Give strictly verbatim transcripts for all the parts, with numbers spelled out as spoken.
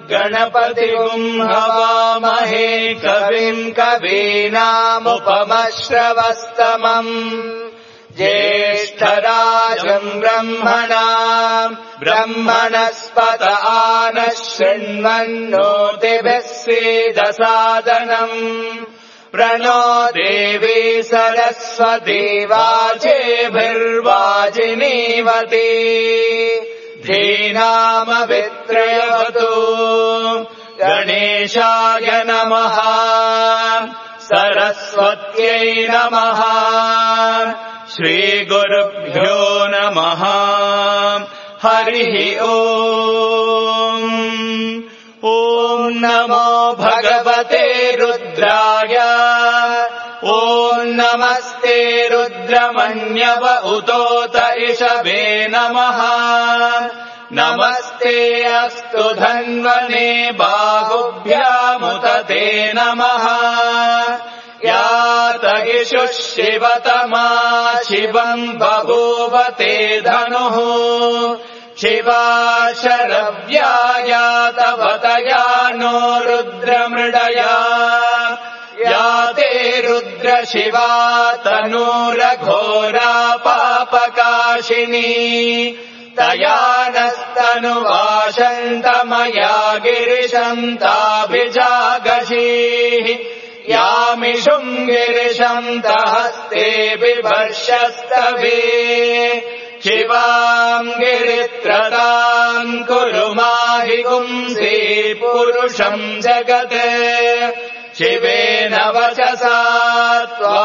गणपतिगुम् हवामहे कविम् कवीनामुपमश्रवस्तमम् ज्येष्ठराजम् ब्रह्मणाम् ब्रह्मणस्पत आनः शृण्वन्नोतिभिः सीदसादनम् प्रणो देवी सरस्वती वाजेभिर्वाजिनीवती धीनामवित्रयवतु गणेशाय नमः सरस्वत्यै नमः श्रीगुरुभ्यो नमः हरिः ओम् ॐ नमो भगवते रुद्राय ॐ नमस्ते रुद्रमन्यव उतोत इषवे नमः नमस्ते अस्तु धन्वने बाहुभ्यामुत ते नमः यातगिषुः शिवतमा शिवम् बभूव ते धनुः शिवा शरव्या यातवतया नो रुद्रमृडया याते रुद्र शिवा तनूरघोरा पापकाशिनी तया नस्तनुवाशन्तमया गिरिशम् ताभिजागशीः यामिषुम् गिरिशम् तहस्ते बिभर्षस्तवे शिवाम् गिरित्रताम् कुरु माहि पुंसी पुरुषम् जगत् शिवेन वचसा त्वा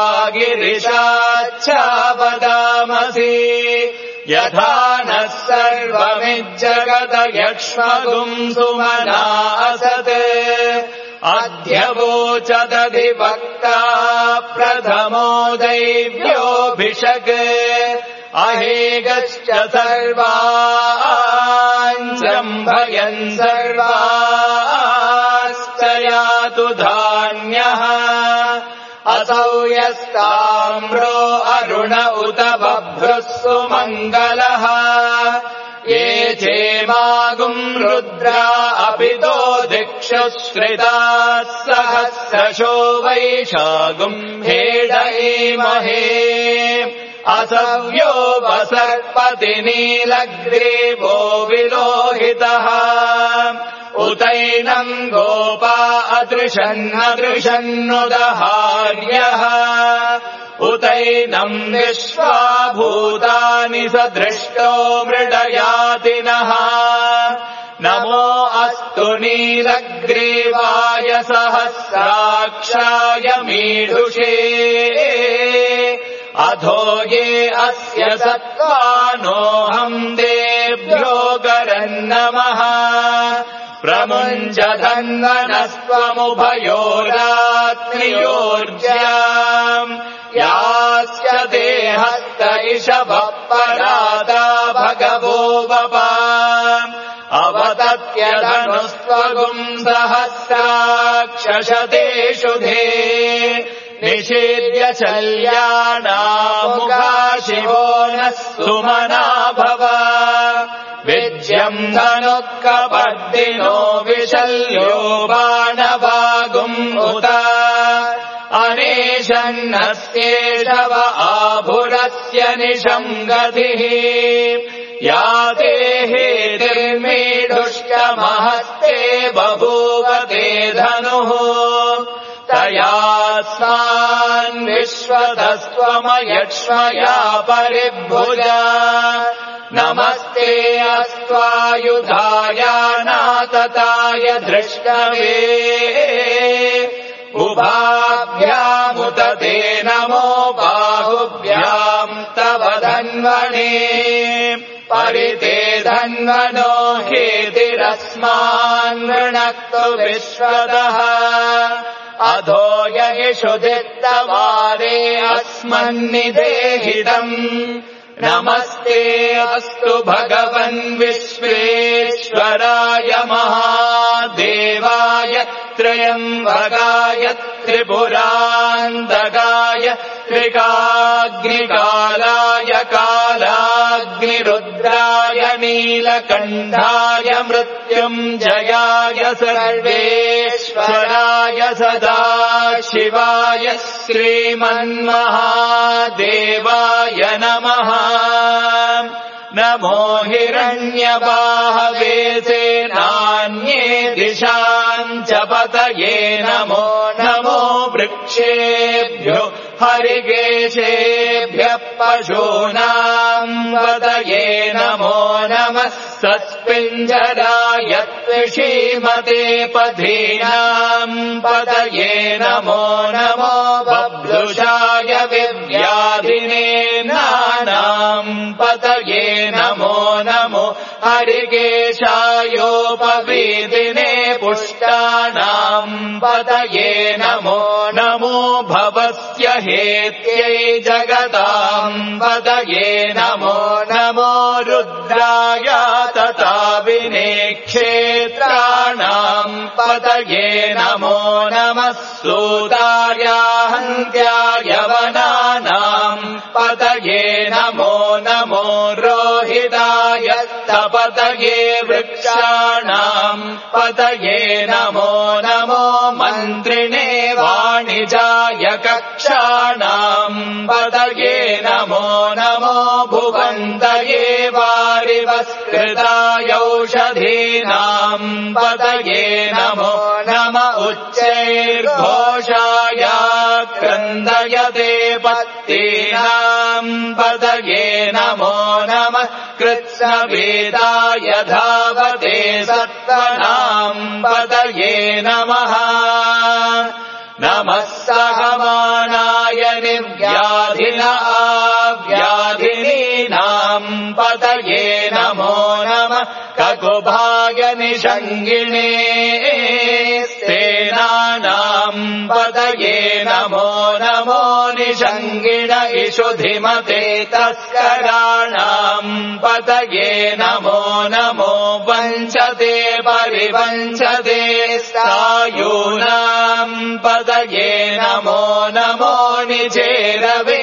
गिरिशाच्छावदामसि यथा नः सर्वमिज्जगत यक्ष्मगुम् सुमना असत् अद्य वोचदधिवक्ता प्रथमो दैव्योऽभिषक् अहेगश्च सर्वाञ्जम्भयन् सर्वाश्च यातु धान्यः असौ यस्ताम्रो अरुण उत बभ्रुः सुमङ्गलः ये चेमागुम् रुद्रा अपितो दिक्षुश्रिताः सहस्रशो वैशागुम् हेडयेमहे असव्यो वसर्पति नीलग्रीवो विलोहितः उतैनम् गोपा अदृशन्नदृशन्नुदहार्यः उतैनम् विश्वा भूतानि सदृष्टो मृडयातिनः नमो अस्तु नीलग्रीवाय सहस्राक्षाय मीढुषे अधो ये अस्य सत्त्वानोऽहम् देभ्यो गरन्नमः प्रमुञ्च धन्वनस्त्वमुभयोरात्रियोर्ज्याम् यास्य देहस्त इषभः पराता भगवो वपा अवतत्यधनुस्त्वगुम् सहस्राक्षशतेषु धे निषेद्य चल्यानामुगा शिवो नः सुमना भव विज्यम् धनुःकपर्दिनो विशल्यो बाणवागुम् उत अनेशन्नस्येषव आभुरस्य निशम् गतिः याते हेतिर्मीढुश्च महस्ते बभूव ते धनुः तयास्मान् विश्वतस्त्वमयक्ष्मया परिभुजा नमस्ते अस्त्वायुधाय नातताय धृष्टवे उभाभ्यामुत ते नमो बाहुभ्याम् तव धन्वने परिते धन्वनो हेतिरस्मान् वृणक्तु विश्वतः अधो ययिषु दित्तवारे अस्मन्निदेहितम् नमस्ते अस्तु भगवन् विश्वेश्वराय महादेवाय त्र्यम्बकाय त्रिपुरान्तकाय त्रिकाग्निकालाय कालाग्निरुद्राय जयाय नीलकण्ठाय मृत्युञ्जयाय सर्वेश्वराय सदा शिवाय श्रीमन्महादेवाय नमः। नमो हिरण्यबाहवे सेनान्ये दिशाम् च पतये नमो नमो वृक्षेभ्यो हरिकेशेभ्यः पशूनाम् पतये नमो नमः। सस्पिञ्जराय त्विषीमते पथीनाम् पतये नमो नमो। बभ्रुषाय विव्याधिने नानाम् पतये नमो नमो। हरिकेशायोपवीदिने पुष्टानाम् पतये नमो नमो। भवस्य हेत्यै जगताम् पतये नमो नमो। रुद्राय तथा विनेक्षेत्राणाम् पतये नमो नमः। सूताय हन्त्याय वनानाम् पतये नमो नमो। रोहिताय तपतये वृक्षाणाम् पतये नमो नमो। मन्त्रिणे वाणिजाय कक्षाणाम् पतये नमो नमो। भुवन्तये वारिवस्कृताय औषधीनाम् पतये नमो नम। उच्चैर्घोषाय क्रन्दयते पत्तीनाम् पतये नमो नमः। कृत्स्नवेदाय धावते सत्त्वनाम् पतये नमः नमः। सहमानाय निर्व्याधिन आव्याधिनीनाम् पतये नमो नमः। ककुभाय निषङ्गिणे सेनानाम् पतये नमो नमो। निषङ्गिण इषुधिमते तस्कराणाम् पतये नमो नमो। वञ्चते परिवञ्चते सायूनाम् पतये नमो नमो। निचेरवे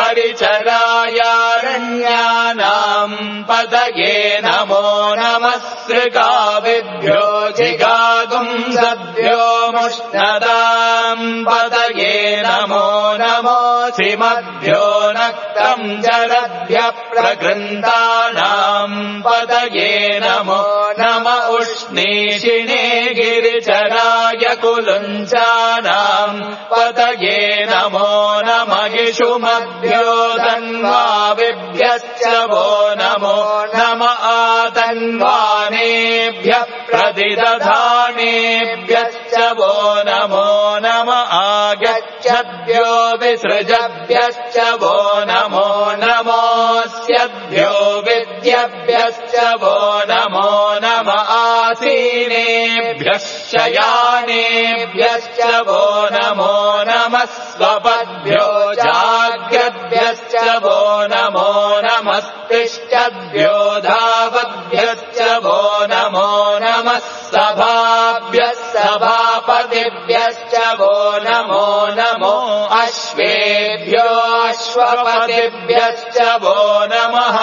परिचरायारण्यानाम् पतये नमो नमः। सृगाविभ्यो जिगागुंसभ्यो मुष्णदाम् पतये नमो नमो। सिमभ्यो नक्तम् जलभ्यः प्रगृन्तानाम् पतये नमो नम। उष्णीषिणे गिरिचराय कुलुञ्चानाम् पतये नमो नम। इषुमभ्यो धन्वाविभ्यश्च वो नमो नम। आतन्वानेभ्यः प्रतिदधानेभ्यश्च वो नमो नम। आगच्छद्भ्यो विसृजभ्यश्च वो नमो नमोऽस्यभ्यो विद्यभ्यश्च वो नमो नम। आसीनेभ्यः शयानेभ्यश्च वो नमो नमः। स्वपद्भ्यो जाग्रद्भ्यश्च वो नमो नमस्तिष्ठद्भ्यो धावद्भ्यश्च वो नमो नमः। सभाभ्यः सभापतिभ्यश्च वो नमो नमो। अश्वेभ्यो अश्वपतिभ्यश्च वो नमः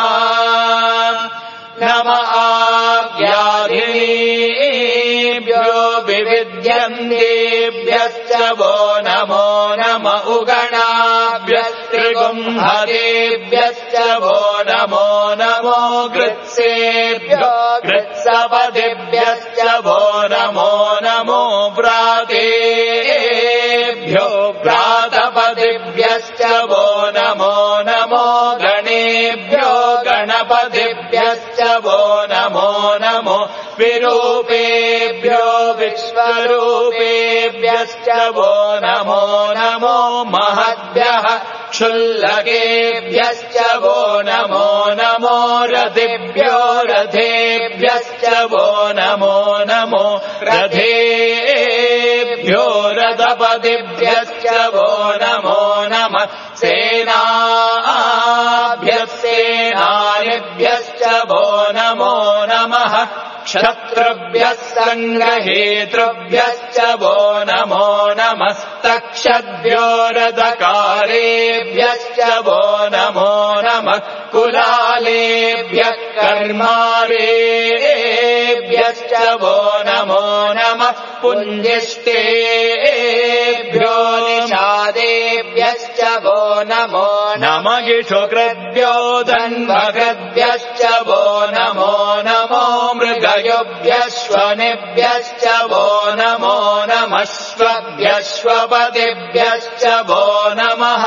नम। आव्याधिनीभ्यो विविध्यन्तेभ्यश्च वो नमो नम। उगणाभ्यः त्रिगुंहरेभ्यश्च वो नमो नमो। कृत्सेभ्यो कृत्सपतिभ्यश्च वो नमो नमो। व्रातेभ्यो व्रातपतिभ्यश्च वो नमो नमो। गणेभ्यो गणपतिभ्यश्च वो नमो नमो। विरूपेभ्यो विश्वरूपेभ्यश्च वो नमो नमो। महद्भ्यः क्षुल्लकेभ्यश्च वो नमो नमो। रथिभ्यो रथेभ्यश्च वो नमो नमो। रथेभ्यो रथपतिभ्यश्च वो नमो नमः। सेनाभ्यः सेनानिभ्यश्च वो नमो नमः। क्षत्रुभ्यः सङ्ग्रहेतृभ्यश्च वो नमो नमस्तक्षद्भ्यो रथकारेभ्यश्च वो नमो नमः कुलालेभ्यः कर्मारेभ्यश्च वो नमो नमः पुञ्जिष्टेभ्यो निषादेभ्यश्च वो नमो नमगिषुकृद्भ्यो धन्वकृद्भ्यश्च वो नमो नमो मृगयुभ्यश्वनिभ्यश्च वो नमो नमश्वभ्यश्वपतिभ्यश्च वो नमः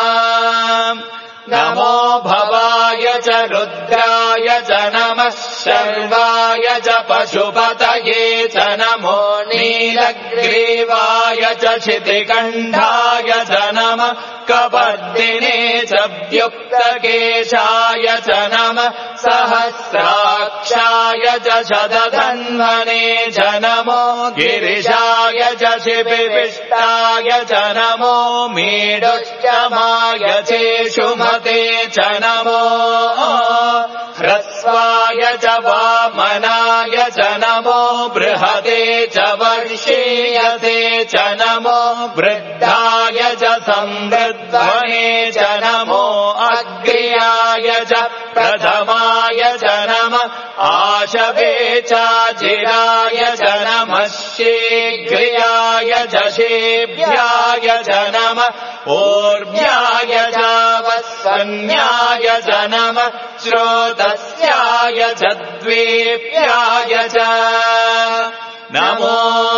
नमो भवाय च रुद्राय च नमः शर्वाय च पशुपतये च नमो नीलग्रीवाय च क्षितिकण्ठाय च नमः कपर्दिने च व्युक्तकेशाय च नमः सहस्राक्षाय च शतधन्वने च नमो गिरिशाय च शिपिविष्टाय च नमो मीडुश्चमाय चेषुमते च नमो ह्रस्वाय च वामनाय च नमो बृहते च वर्षीयते च नमो वृद्धाय च संवृद्धने च नमो अग्र्याय च प्रथमाय च नमः आशवे चाजिराय च नमः शीघ्र्याय च शेभ्याय च नमः ऊर्ध्याय च वत्सन्याय च नमः श्रोतस्याय च द्वेप्याय च नमो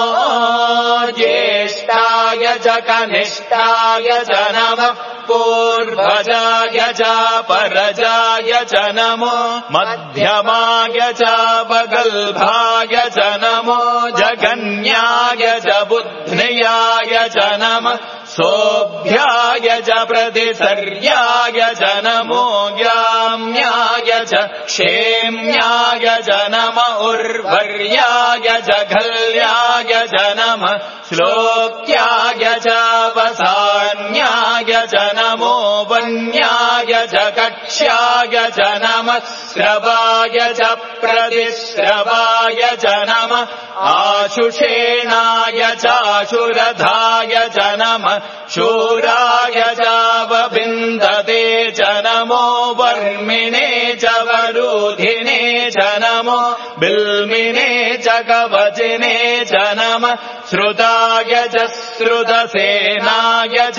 ज्येष्ठाय च कनिष्ठाय च नमः पूर्वजाय च परजाय च नमो मध्यमाय च बगल्भाय च नमो जगन्याय च बुध्न्याय च नमः सोभ्याय च प्रतिसर्याय च नमो ज्ञाम्याय च क्षेम्याय च नम उर्वर्याय च घल्याय च नमः श्लोक्याय च वसान्याय च नमो वन्याय च कक्ष्याय च नमः श्रवाय च प्रतिश्रवाय च नमः आशुषेणाय चाशुरधाय च नमः शूराय चावबिन्दते च नमो वर्मिणे च वरूधिने च नमो बिल्मिने च कवचिने च नमः श्रुताय च श्रुतसेनाय च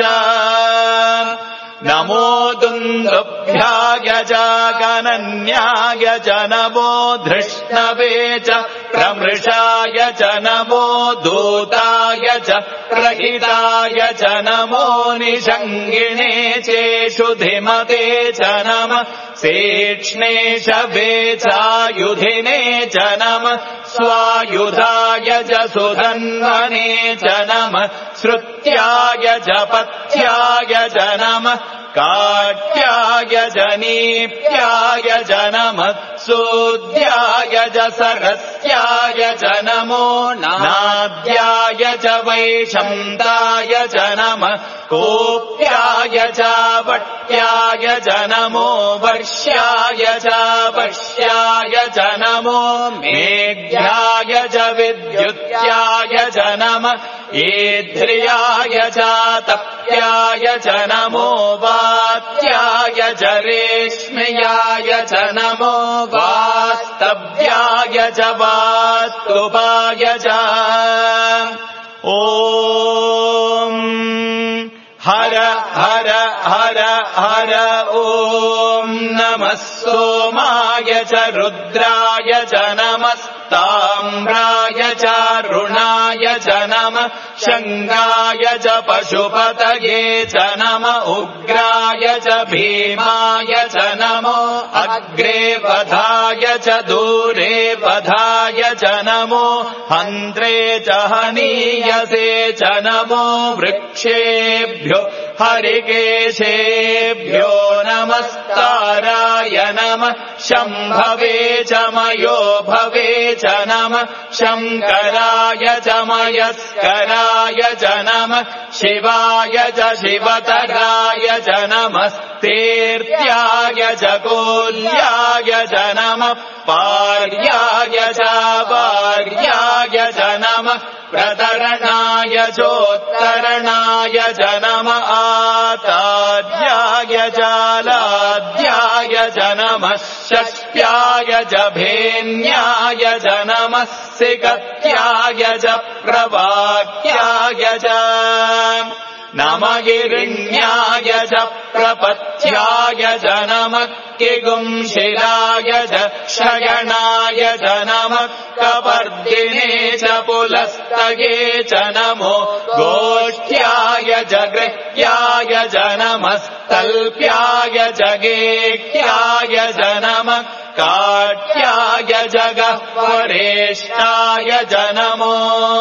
नमो दुन्दुभ्याय च गणन्याय च नमो धृष्णवे च प्रमृषाय च नमो दूताय च प्रहिताय च नमो निषङ्गिणे चेषुधिमते च नमः सेक्ष्णेशवे चायुधिने च नमः स्वायुधाय च सुधन्वने च नमः श्रुत्याय च पथ्याय च नमः काट्याय च नीप्याय च नमः सूद्याय च सरस्याय च नमो नाद्याय च वैशन्ताय च नमः कोप्याय च वट्याय च नमो वर्ष्याय च वर्ष्याय च नमो मेघ्याय च विद्युत्याय च नमः ईध्र्याय च तप्याय च नमो वात्याय च रेश्म्याय च नमो वास्तव्याय च वास्तुपाय च ॐ हर हर हर हर ॐ नमः सोमाय च रुद्राय च नमस्ताम्राय च रुणाय च नमः शङ्गाय च पशुपतये च नम उग्राय च भीमाय च नमो अग्रे वधाय च दूरे वधाय च नमो हन्त्रे च हनीयसे च नमो वृक्षेभ्यो हरिकेशेभ्यो नमस्ताभ्याम् शस्ताराय नमः शम्भवे च मयो भवे च नमः शङ्कराय च मयस्कराय च नमः शिवाय च शिवतराय च नमः तीर्थ्याय च कोल्याय च नमः पार्याय च वार्याय च नमः प्रतरणाय चोत्तरणाय च नमः आतार्याय च लाद्याय च नमः षष्ट्याय च भेन्याय च नमः सिकत्याय च प्रवाक्याय च नमगिरिण्याय च प्रपत्याय च नमः किगुंशिलाय च शयनाय च नमः कपर्दिने च पुलस्तये च नमो गोष्ठ्याय च गृह्याय च नमः तल्प्याय च गेह्याय च नमः काट्याय च गह्वरेष्ठाय च नमो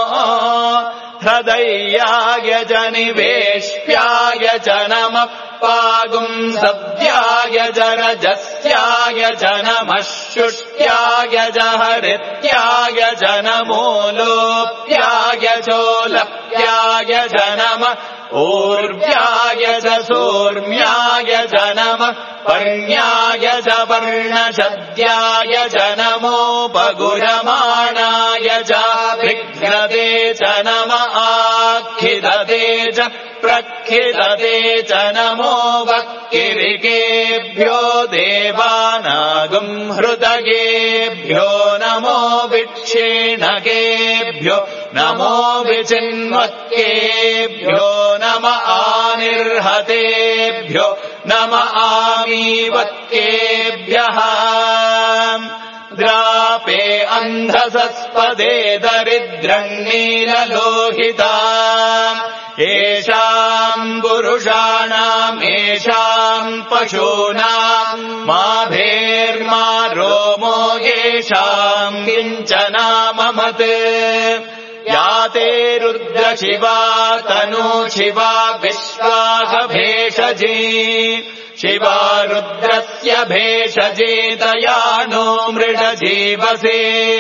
हृदयाय च निवेश्याय च नमः पागुंसव्याय च रजस्याय च नमः शुष्ट्याय च हरित्याय च नमो लोप्याय चोलप्याय च नमः ऊर्व्याय च सूर्म्याय च नमः पर्ण्याय च पर्णशद्याय च नमोपगुरमाणाय च विघ्नते च नमः आखिदते च प्रखिदते च नमो वक्किरिकेभ्यो देवानागुंहृतयेभ्यो नमो विक्षीणकेभ्यो नमो विचिन्वक्केभ्यो नम आनिर्हतेभ्यो नम आमीवक्केभ्यः द्रापे अन्धसस्पदे दरिद्रन्नीललोहिता येषाम् पुरुषाणाम् येषाम् पशूनाम् मा भेर्मा रोमो येषाम् किञ्चनाममत् याते रुद्रशिवा तनु शिवा विश्वाह भेषजी शिवा रुद्रस्य भेषजेतया नो मृडजीवसे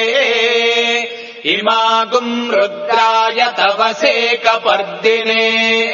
इमागुम् रुद्राय तवसे कपर्दिने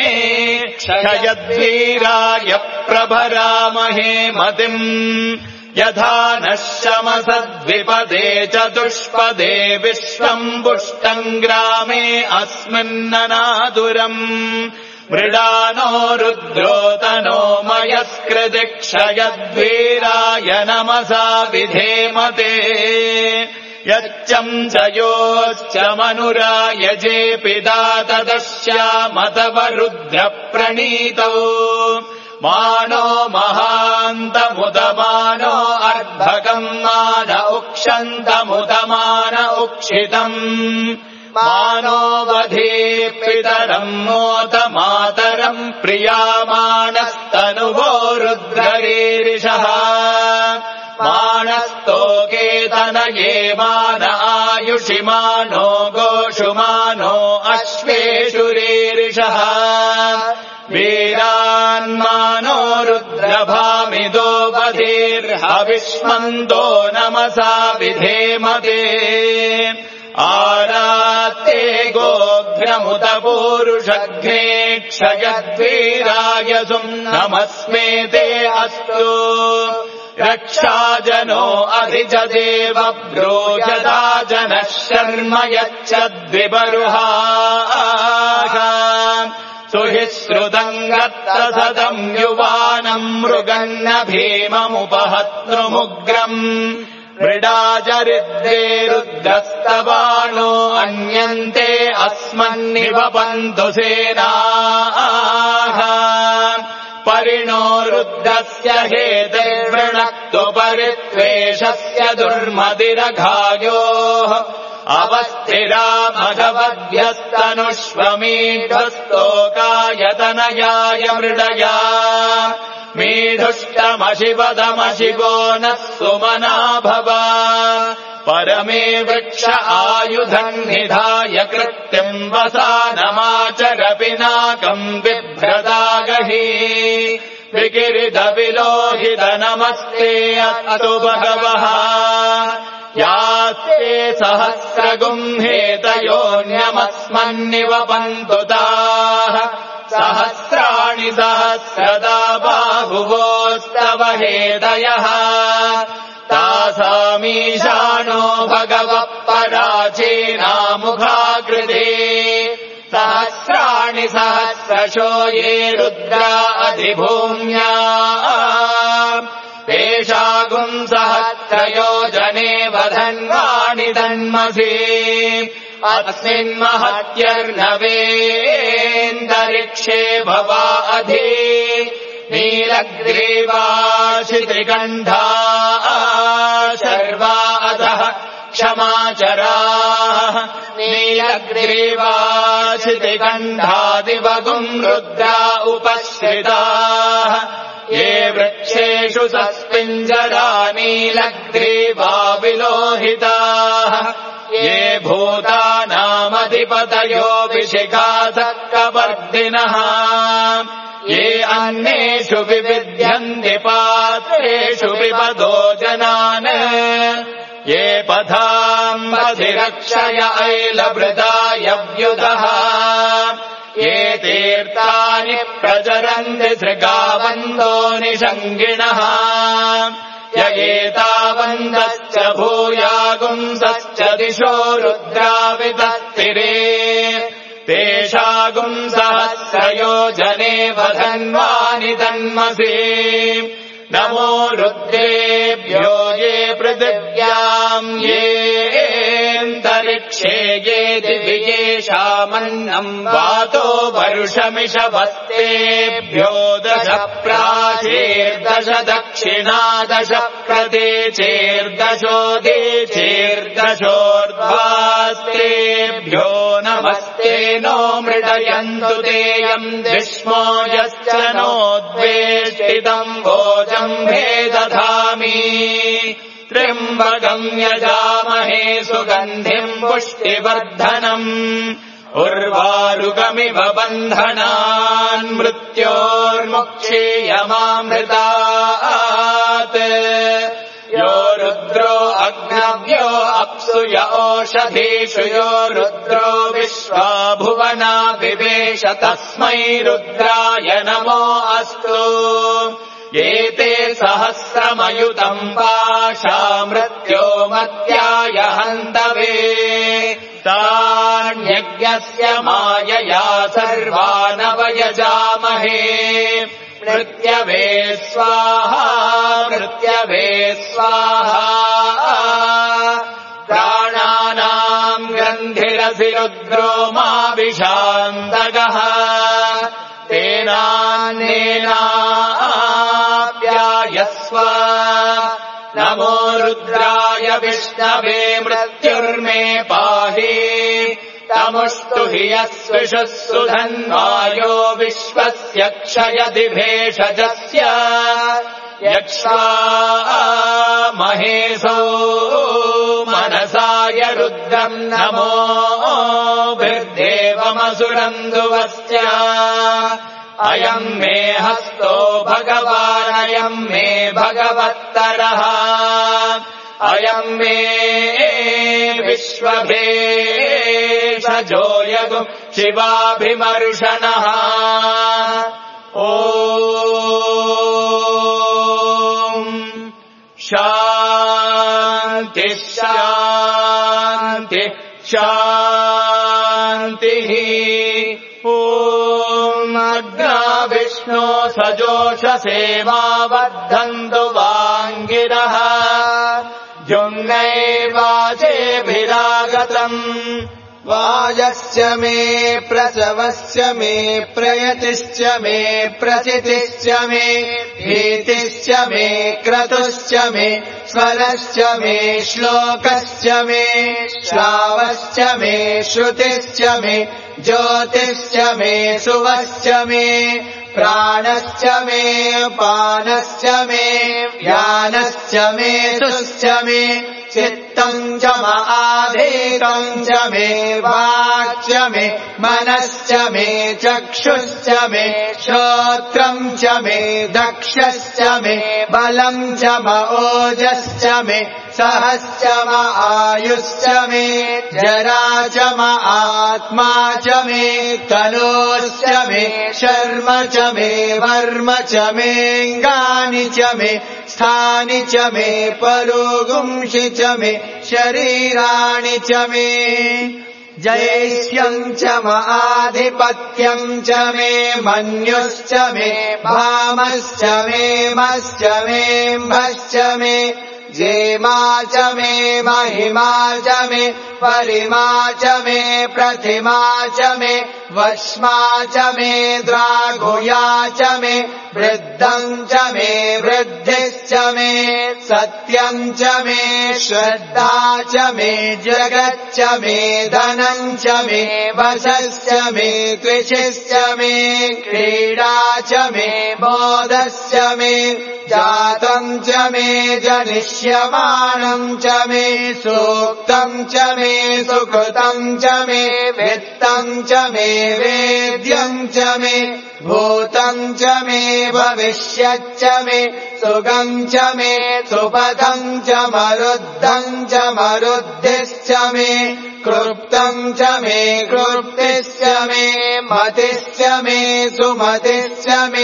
क्षयद्वीराय प्रभरामहे मतिम् यथा नः शमसद्विपदे चतुष्पदे विश्वम् पुष्टम् ग्रामे अस्मिन्ननादुरम् मृडानो रुद्रोतनो मयस्कृति क्षयद्वीराय नमसा विधेमते यच्चम् च योश्च मनुरायजे पिता तदश्यामतव रुद्रप्रणीतौ मानो महान्तमुदमानो अर्भकम् मान उक्षन्तमुदमान उक्षितम् मानो वधे पितरम् मोत मातरम् प्रियामाणस्तनुवो रुद्ररीरिषः मानस्तोकेतनये मान आयुषि मानो गोषु मानो अश्वेषु रीरिषः वीरान्मानो रुद्रभामिदो बधिर्हविष्मन्तो नमसा विधेमते आरात्ते गोघ्नमुत पूरुषघ्ने क्षयद्वीराय सुम्नमस्मेते अस्तु रक्षाजनो अधिजदेव ब्रोजदा जनः शर्म यच्छद्विबरुहाः सुहिश्रुतम् गत्तसदम् युवानम् मृगन्न भीममुपहत्नुमुग्रम् मृडाजरिद्रे रुद्रस्तवानो अन्यन्ते अस्मन्निवपन्तु सेनाः परिणो रुद्रस्य हेतिर्वृणक्तु परित्वेषस्य दुर्मदिरघायोः अवस्थिरा भगवद्भ्यस्तनुष्वमीढस्तोकायतनयाय मृडया मीढुष्टमशिवदमशिवो नः सुमना भव परमे वृक्ष आयुधम् निधाय कृत्यम् वसानमाचर पिनाकम् बिभ्रदागहि विकिरितविलोहित नमस्ते अस्तु भगवः यास्ते सहस्रगुंहेतयोऽन्यमस्मन्निवपन्तु ताः सहस्राणि सहस्रदा बाहुवोस्तव हेदयः तासामीशानो भगवः पराचीनामुखाकृते सहस्राणि सहस्रशो ये रुद्रा अधिभूम्या तेषागुम् सहस्रयोजने वधन्वाणि दन्मसि अस्मिन्महत्यर्नवेन्दरिक्षे भवा अधि नीलग्रीवाशित्रिकण्ठा शर्वा अधः क्षमाचराः नीलग्रीवाशितिकण्ठादिवगुम् रुद्रा उपश्रिताः ये वृक्षेषु सस्पिञ्जरा नीलग्रीवा विलोहिताः ये भूतानामधिपतयो विशिखासक्कवर्धिनः ये अन्नेषु विविध्यन्ति पात्रेषु विपदो जनान् ये पथाम्बधिरक्षय ऐलभृतायव्युधः ये तीर्थानि प्रचरन्ति सृगावन्दो निषङ्गिणः य एतावन्तश्च भूयागुंसश्च दिशो रुद्रावितस्तिरे तेषागुम् सहस्रयोजने वधन्वानि दन्मसि नमो रुद्रेभ्यो ये पृथिव्याम् येऽन्तरिक्षे ये दिवि येषामन्नम् वातो वर्षमिषभस्तेभ्यो दश प्राचीर्दश दक्षिणादश प्रतीचीर्दशोदीचीर्दशोर्ध्वास्तेभ्यो नमस्ते नो मृडयन्तु तेयम् विष्मो यश्च नोद्वेष्टितम् भोजम् दधामि त्र्यम्बकम् यजामहे सुगन्धिम् पुष्टिवर्धनम् उर्वारुकमिव बन्धनान् मृत्योर्मुक्षीयमामृतात् यो रुद्रो अग्नव्यो अप्सु य ओषधीषु यो रुद्रो विश्वा भुवना विवेश तस्मै रुद्राय नमो अस्तु एते सहस्रमयुतम् पाशा मृत्यो मत्याय हन्तवे तान्यज्ञस्य मायया सर्वानवयजामहे मृत्यवे स्वाहा मृत्यवे स्वाहा प्राणानाम् ग्रन्थिरसि रुद्रो मा विशान्तगः तेनान्नेनाप्यायस्व नमो रुद्राय विष्णवे मृत्युर्मे पाहि तमुष्टु हि यस्विषुः सुधन्वायो विश्वस्य क्षयति भेषजस्य यक्ष्वा महेशो मनसाय रुद्रम् नमो भिर्देवमसुरन्दुवस्य अयम् मे हस्तो भगवानयम् मे भगवत्तरः अयम् मे विश्वभेषजो यगुम् शिवाभिमर्शनः ॐ शान्ति शान्ति शान्तिः ॐ अग्ना विष्णो सजोषसेवावद्धन्तु वाङ्गिरः जुङ्गैवाचेभिरागतम् वाजस्य मे प्रसवस्य मे प्रयतिश्च मे प्रचितिश्च मे भीतिश्च मे क्रतुश्च मे स्वरश्च मे श्लोकश्च मे श्रावश्च मे श्रुतिश्च मे ज्योतिश्च मे सुवश्च मे प्राणश्च मे पानश्च मे व्यानश्च मे तुश्च मे चित्तम् च आधीतम् च मे वाक्च मे मनश्च मे चक्षुश्च मे श्रोत्रम् च मे दक्षश्च मे बलम् च म ओजश्च मे सहश्च म आयुश्च मे जरा च म आत्मा च मे तनोश्च मे शर्म च मे वर्म च मेऽङ्गानि च मे स्थानि च मे परोगुंषि च मे शरीराणि च मे जैष्यम् च म आधिपत्यम् च मे मन्युश्च मे भामश्च मे मश्च मे म्भश्च मे जेमा च मे महिमा च मे परिमा च मे प्रतिमा च मे वश्मा च मे द्राघुया च मे वृद्धम् च मे वृद्धिश्च मे सत्यम् च मे श्रद्धा च मे जगच्च मे धनम् च मे वशश्च मे त्विषिश्च मे क्रीडा च मे बोधश्च मे जातम् च मे जनिष्यमाणम् च मे सूक्तम् च मे सुकृतम् च मे वित्तम् च मे वेद्यम् च मे भूतम् च मे भविष्यच्च मे सुगम् च मे सुपथम् च मरुद्धम् च मरुद्धिश्च मे कृप्तम् च मे कृप्तिश्च मे मतिश्च मे सुमतिश्च मे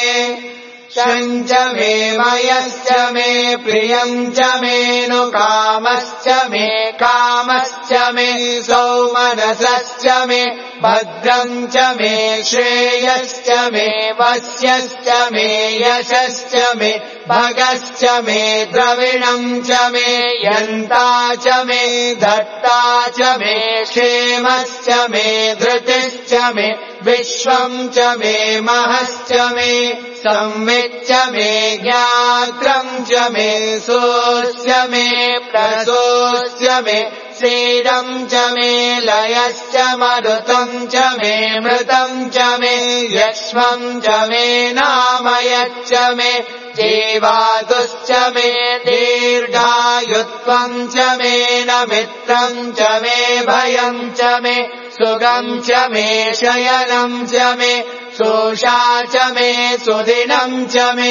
शञ्च मे मयश्च मे प्रियम् च मे नु कामश्च मे कामश्च मे सौमनसश्च मे भद्रम् च मे श्रेयश्च मे वश्यश्च मे यशश्च मे भगश्च मे द्रविणम् च मे यन्ता च मे धर्ता च मे क्षेमश्च मे धृतिश्च मे विश्वम् च मे महश्च मे संविच्च मे ज्ञात्रम् च मे सोऽस्य मे प्रसोऽस्य मे सीदम् च मे लयश्च मरुतम् च मे मृतम् च मे यक्ष्मम् च मे नामयच्च मे जीवातुश्च मे दीर्घायुत्वम् च मे नमित्रम् च मे भयम् च मे सुगम् च मे शयनम् च मे सोषा च मे सुदिनम् च मे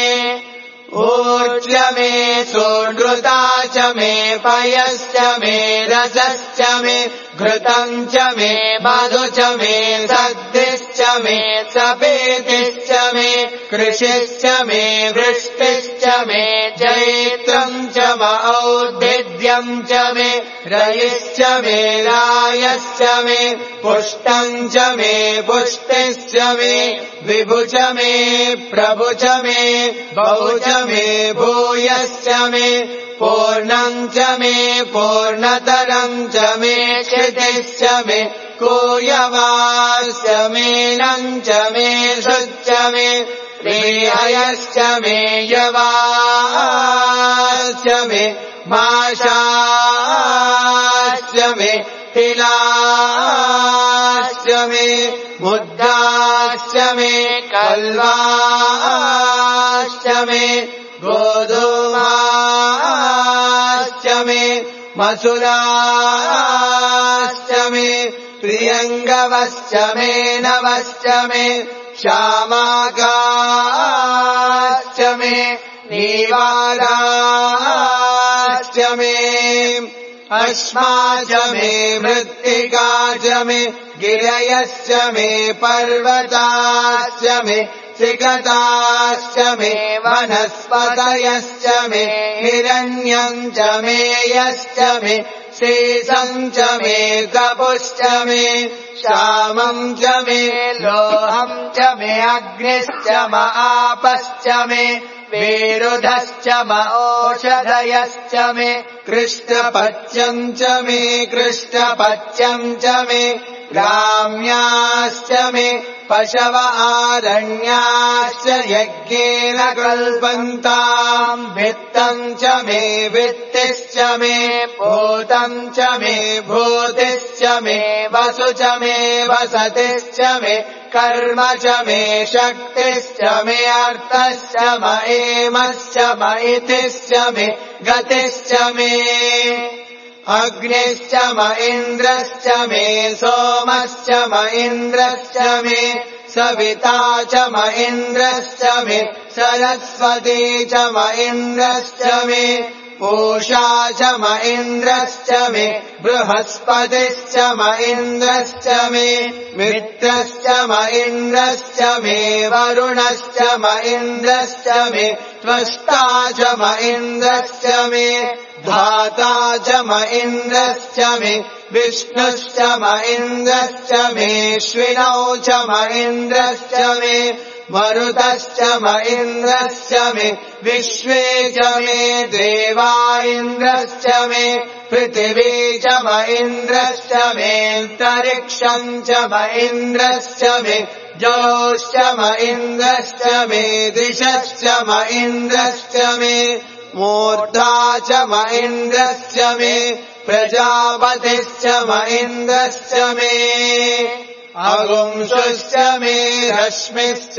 ऊर्ज मे सोनृता च मे पयश्च मे रसश्च मे घृतम् च मे मधु च मे सद्धिश्च मे सपेतिश्च मे कृषिश्च मे वृष्टिश्च मे जैत्रम् च म औद्भिद्यम् च मे रयिश्च मे रायश्च मे पुष्टम् च मे पुष्टिश्च मे विभु च मे प्रभु च मे बहु च मे भूयश्च मे पूर्णम् च मे पूर्णतरम् च मे क्षितिश्च मे कूयवाश्च मेनम् च मे शुच्च मे प्रिययश्च मे यवाश्च मे माशाश्च मे तिलाश्च मे मुद्गाश्च मे कल्वाश्च मे गोधूमाश्च मे मसुराश्च मे प्रियङ्गवश्च मे नवश्च मे श्यामाकाश्च मे नीवाराश्च मे अश्मा च मे मृत्तिका च मे गिरयश्च मे पर्वताश्च मे सिकताश्च मे वनस्पतयश्च मे हिरण्यम् च मे यश्च मे शेषम् च मे तपुश्च मे श्यामम् च मे लोहम् च मे अग्निश्च म आपश्च मे वेरुधश्च म ओषधयश्च मे कृष्णपच्यम् च मे कृष्णपच्यम् च मे ग्राम्याश्च मे पशव आरण्याश्च यज्ञेन कल्पन्ताम् वित्तम् च मे वित्तिश्च मे भूतम् च मे भूतिश्च मे वसु च मे वसतिश्च मे कर्म च मे शक्तिश्च मे अर्थश्च म एमश्च म इतिश्च मे गतिश्च मे अग्निश्च म इन्द्रश्च मे सोमश्च म इन्द्रश्च मे सविता च म इन्द्रश्च मे सरस्वती च म इन्द्रश्च मे पूषा च म इन्द्रश्च मे बृहस्पतिश्च म इन्द्रश्च मे मित्रश्च म इन्द्रश्च मे वरुणश्च म इन्द्रश्च मे त्वष्टा च म इन्द्रश्च मे धाता च म इन्द्रश्च मे विष्णुश्च म इन्द्रश्च मेऽश्विनौ च म इन्द्रश्च मे मरुतश्च म इन्द्रश्च मे विश्वे च मे देवा इन्द्रश्च मे पृथिवी च म इन्द्रश्च मेऽन्तरिक्षम् च म इन्द्रश्च मे जलोश्च म इन्द्रश्च मे दिशश्च म इन्द्रश्च मे मूर्धा च म इन्द्रश्च मे प्रजापतिश्च म इन्द्रश्च मे अगुंसुश्च मे रश्मिश्च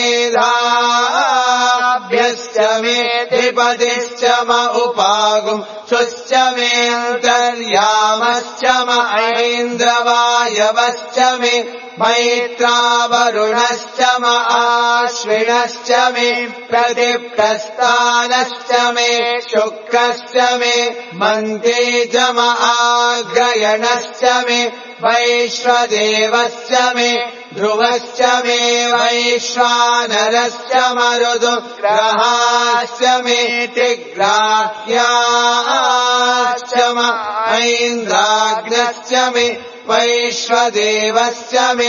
मेधाभ्यश्च मे द्विपतिश्च म उपागुंसुश्च मेऽन्तर्यामश्च म ऐन्द्रवायवश्च मे मैत्रावरुणश्च म आश्विनश्च मे प्रतिप्रस्थानश्च मे शुक्रश्च मे मन्ते च म आग्रयणश्च मे वैश्वदेवश्च मे ध्रुवश्च मे वैश्वानरश्च मरुदुग्रहाश्च मे तिग्राह्याश्च म ऐन्द्राग्नश्च मे वैश्वदेवश्च मे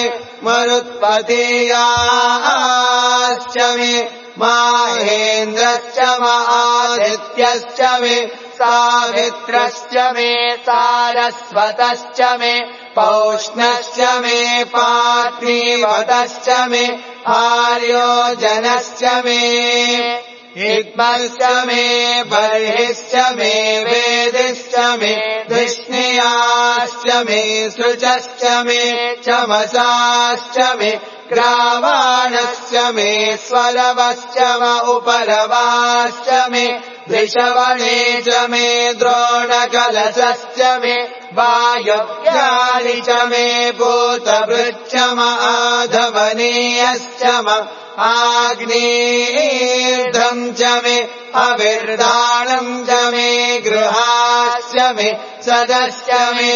मरुत्पतेयाश्च मे माहेन्द्रश्च म आदित्यश्च मे सावित्रश्च मे सारस्वतश्च मे पौष्णश्च मे पार्थिवतश्च मे आर्योजनश्च मे इद्मश्च मे बर्हिश्च मे वेदिश्च मे धिष्णियाश्च मे सृजश्च मे चमसाश्च मे ग्रावाणश्च मे स्वरवश्च म उपरवाश्च मे वृषवणे च मे द्रोणकलशश्च मे वायव्यानि च मे भूतभृच्च म आधवनीयश्च म आग्नेयम् च मे अविर्दानम् च मे गृहाश्च मे सदश्च मे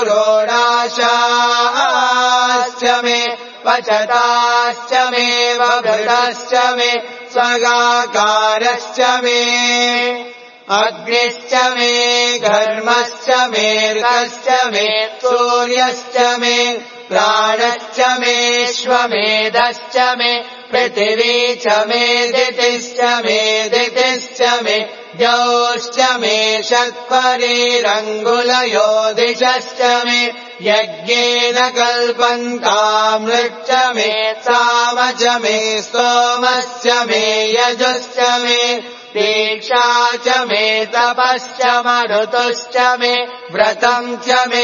पुरोडाशाश्च मे पचताश्च मे वभृतश्च मे स्वगाकारश्च मे अग्निश्च मे घर्मश्च मे ऋतश्च मे सूर्यश्च मे प्राणश्च मेऽश्वमेधश्च मे पृथिवी च मे दितिश्च मे दितिश्च मे द्यौश्च मे षट्परिरङ्गुलयो दिशश्च मे यज्ञेन कल्पन्तामृच्च मे साम च मे सोमश्च मे यजुश्च मे दीक्षा च मे तपश्च मरुतुश्च मे व्रतम् च मे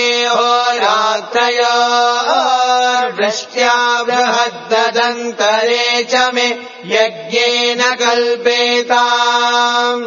होरात्रयोर्वृष्ट्या बृहद्ददन्तरे च मे यज्ञेन कल्पेताम्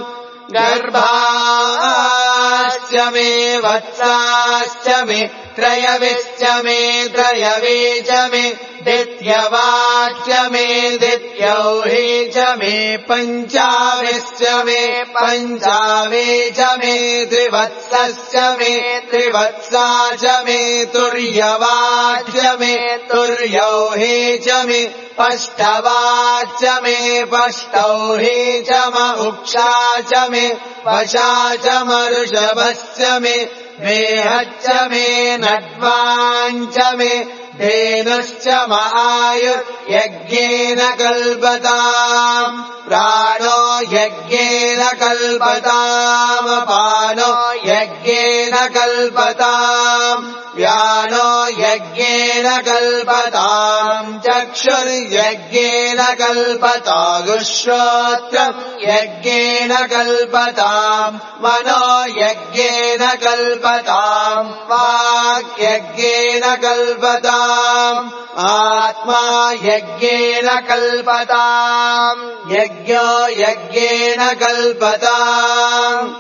गर्भाश्च मे वत्साश्च मे त्रयविश्च मे त्रयवी च मे दित्यवाच्च मे दित्यौही च मे पञ्चाविश्च मे पञ्चावी च मे त्रिवत्सश्च मे त्रिवत्सा च मे तुर्यवाच्च मे तुर्यौही च मे पष्टवाच्च मे पष्टौही च म उक्षा च मे वशा च मरुषभश्च मे वेहच्च मे नड्वाञ्च मे धेनुश्च म आयुर्यज्ञेन कल्पताम् प्राणो यज्ञेन कल्पताम् पानो यज्ञेन कल्पताम् व्यानो यज्ञेन कल्पताम् चक्षुर्यज्ञेन कल्पतागुश्रोत्रम् यज्ञेन कल्पताम् मनो यज्ञेन कल्पताम् वाक् यज्ञेन कल्पताम् आत्मा यज्ञेन कल्पताम् यज्ञो यज्ञेन कल्पताम्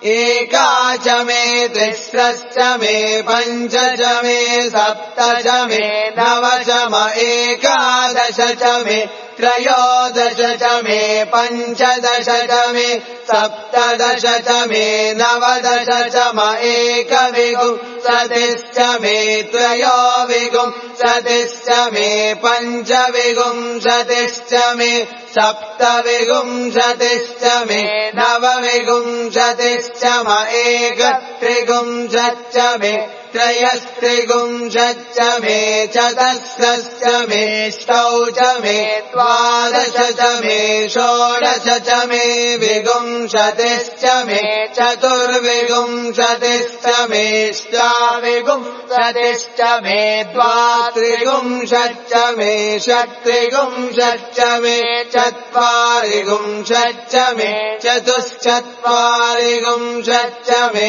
एका च मे तिस्रश्च मे पञ्च च मे सप्त च मे नव च म एकादश च मे त्रयोदश च मे पञ्चदश च मे सप्तदश च मे नवदश च म एकविंशतिश्च मे त्रयोविंशतिश्च मे पञ्चविंशतिश्च मे सप्तविंशतिश्च मे नवविंशतिश्च म एकत्रिंशच्च मे त्रयस्त्रिंशच्च मे चतस्रश्च मे ष्टौ च मे द्वादश च मे षोडश च मे विंशतिश्च मे चतुर्विंशतिश्च मे ष्टाविंशतिश्च मे द्वात्रिंशच्च मे षट्त्रिंशच्च मे चत्वारिंशच्च मे चतुश्चत्वारिंशच्च मे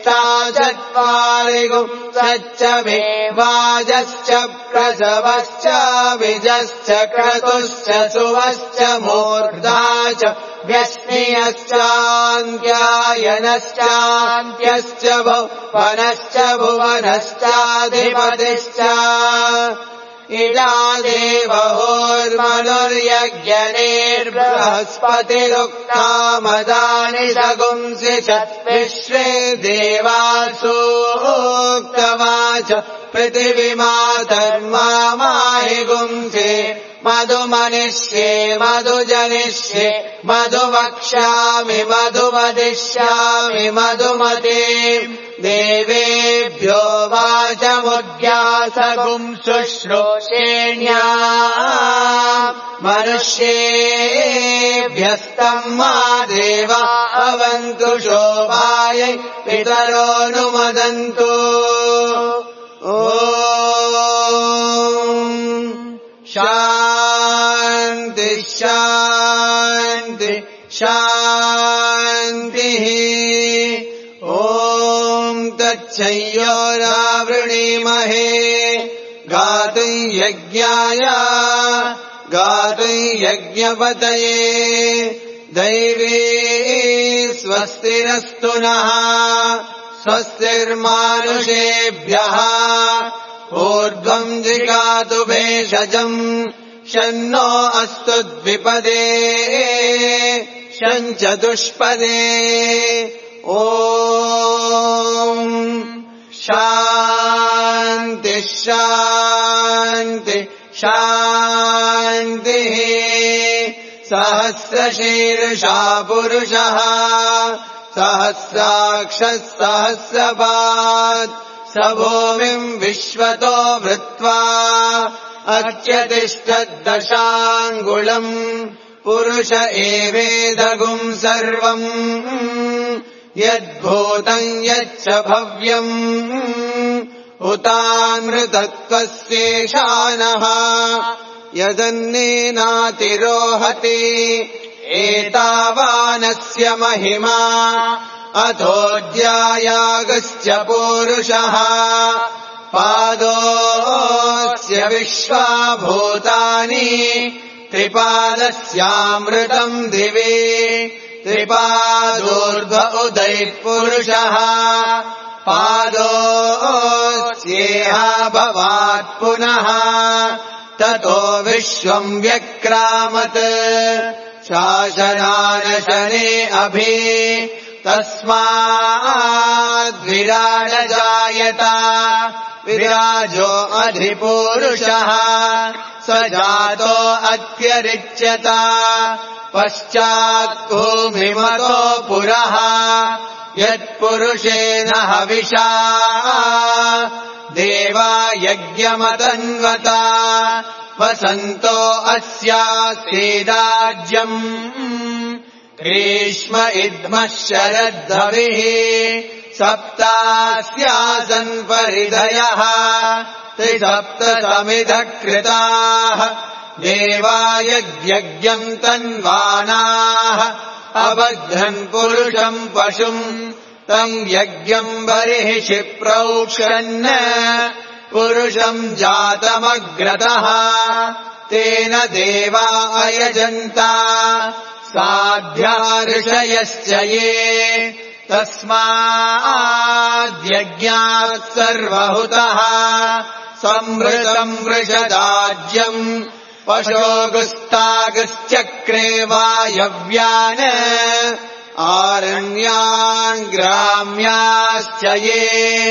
ष्टाचत्वारिंशच्च मे वाजश्च प्रसवश्च विजश्च क्रतुश्च सुवश्च मूर्धा च व्यश्नियश्चान्त्यायनश्चान्त्यश्च भुवनश्च भुवनश्चाधिपतिश्च इदा देवहोर्मनुर्यज्ञनेर्बृहस्पतिरुक्ता मदानि सगुंसि च विश्वे देवासूक्तवाच पृथिवीमातर्माहि गुंसे मधुमनिष्ये मधुजनिष्ये मधुवक्ष्यामि मधुमदिष्यामि मधुमते देवेभ्यो वाचमुद्यासगुं शुश्रूषेण्या मनुष्येभ्यस्तम् मा देवा अवन्तु शोभायै पितरोऽनुमदन्तु ॐ शान्ति शान्ति शान्तिः ॐ तच्छयोरावृणीमहे गातुं यज्ञाय गातुं यज्ञपतये दैवी स्वस्तिरस्तु नः स्वस्तिर्मानुषेभ्यः ऊर्ध्वम् जिगातु भेषजम् शन्नो अस्तु द्विपदे शञ्चतुष्पदे ॐ शान्ति शान्ति शान्तिः सहस्रशीर्षा पुरुषः सहस्राक्षः सहस्रपात् स भूमिम् विश्वतो वृत्वा अत्यतिष्ठद्दशाङ्गुलम् पुरुष एवेदगुम् सर्वम् यद्भूतम् यच्च भव्यम् उतानृतत्वस्येषानः यदन्नेनातिरोहति एतावानस्य महिमा अथोऽध्यायागश्च पूरुषः पादोऽस्य विश्वाभूतानि त्रिपादस्यामृतम् दिवि त्रिपादोर्ध्व उदैः पुरुषः पादोऽस्येह भवात् पुनः ततो विश्वम् व्यक्रामत् शासनानशने अभि तस्माद्विराडजायत विराजो अधिपूरुषः स जातो अत्यरिच्यत पश्चात् भूमिमतो पुरः यत्पुरुषेण हविषा देवा यज्ञमतन्वता वसन्तो अस्यास्तेदाज्यम् ग्रीष्म इद्मः शरद्धविः सप्तास्यासन् परिधयः त्रिसप्तसमिधः कृताः देवा यज्ञम् तन्वानाः अबध्नन् पुरुषम् पशुम् तम् यज्ञम् बर्हिषि प्रोक्षन् पुरुषम् जातमग्रतः तेन देवा अयजन्ता साध्या ऋषयश्च ये तस्माद्यज्ञात् सर्वहुतः संवृतम् वृषदाज्यम् पशोगुस्तागश्चक्रे वायव्यान् आरण्यान् ग्राम्याश्च ये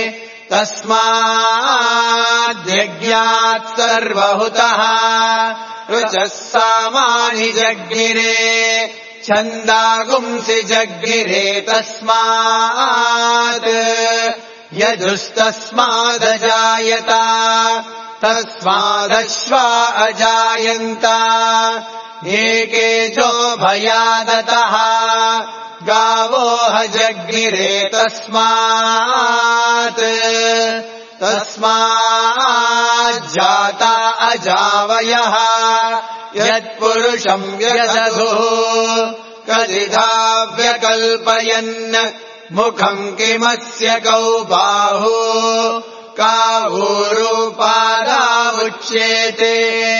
तस्माद्यज्ञात् सर्वहुतः ऋचः सामानि जग्गिरे छन्दागुंसि जग्गिरे तस्मात् यजुस्तस्मादजायत तस्मादश्वा अजायन्त एकेचो भयादतः गावोह जग्गिरे तस्मात् तस्माज्जाता अजावयः यत्पुरुषम् व्यदधुः कदिधा व्यकल्पयन् मुखम् किमस्य कौ बाहु कावूरुपादावुच्येते